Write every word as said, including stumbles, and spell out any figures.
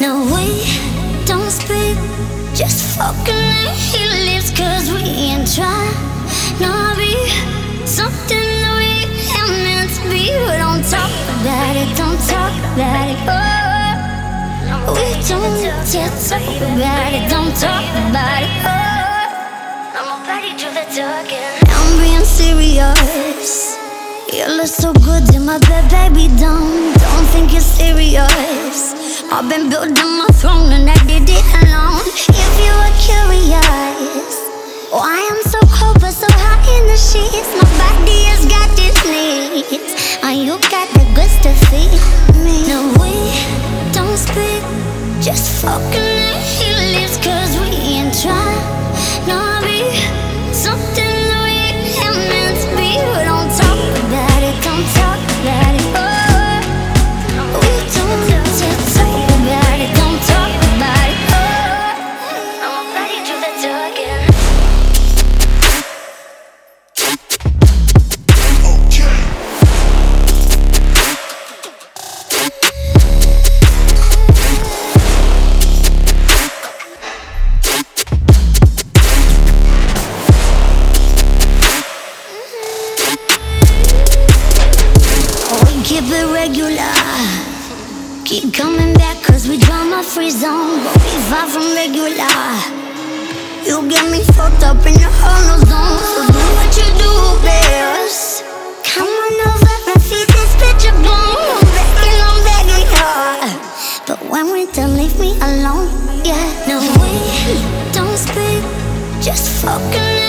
No, we don't speak, just fucking like he lives. Cause we ain't trying to be something that we ain't meant to be. But don't talk about it, don't talk about it. Oh, we don't need to talk about it, don't talk about it. Oh, I'm about to do the talking. I'm being serious. You look so good in my bed, baby, don't, don't think you're serious. I've been building my throne and I did it alone. If you were curious, why I'm so cold but so hot in the sheets. My body has got its needs, and you got the goods to feed me. No, we don't speak, just fucking like he lives. Cause we ain't trying to be something that we ain't meant to be. But don't talk about it, don't talk about it. Oh, we don't need to talk about it, don't talk about it. Oh, I'm ready to do the talking. Keep it regular, keep coming back cause we drama free zone. But we far from regular. You get me fucked up in the hollow zone. So do what you do best. Come on over and feed this bitch a bone. I'm begging, I'm begging hard, but when we done, leave me alone. Yeah, no, we don't speak, just fucking